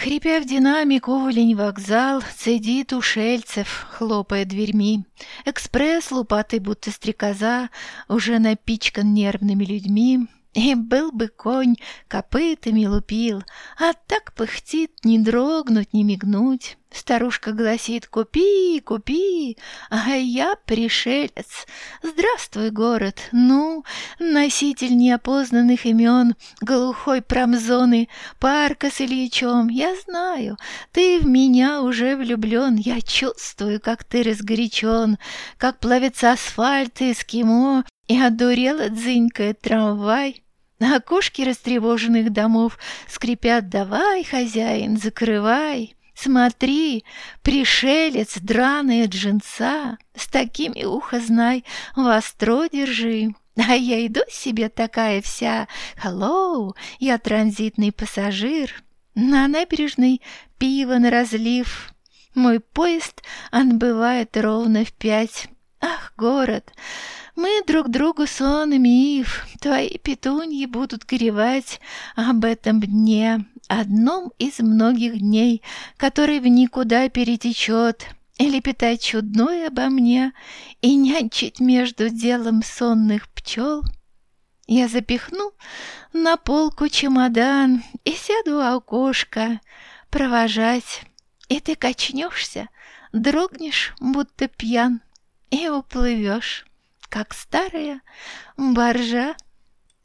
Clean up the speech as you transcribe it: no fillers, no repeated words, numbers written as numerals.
Хрипя в динамик, уволень вокзал, цедит Ушельцев, хлопая дверьми. Экспресс, лупатый будто стрекоза, уже напичкан нервными людьми. И был бы конь, копытами лупил, а так пыхтит, не дрогнуть, не мигнуть. Старушка гласит: «Купи, купи!» А я пришелец. Здравствуй, город, ну, носитель неопознанных имен, глухой промзоны, парка с Ильичом. Я знаю, ты в меня уже влюблен. Я чувствую, как ты разгорячен, как плавится асфальт эскимо, и одурело дзынькает трамвай. Окошки растревоженных домов скрипят: «Давай, хозяин, закрывай!» Смотри, пришелец, драные джинса, с такими, ухо знай, востро держи. А я иду себе такая вся: «Hello, я транзитный пассажир». На набережной пиво на разлив. Мой поезд отбывает ровно в 5. Ах, город, мы друг другу сон и миф. Твои петуньи будут горевать об этом дне, одном из многих дней, который в никуда перетечет, и лепетать чудное обо мне, и нянчить между делом сонных пчел. Я запихну на полку чемодан и сяду у окошка провожать, и ты качнешься, дрогнешь, будто пьян, и уплывешь, как старая баржа.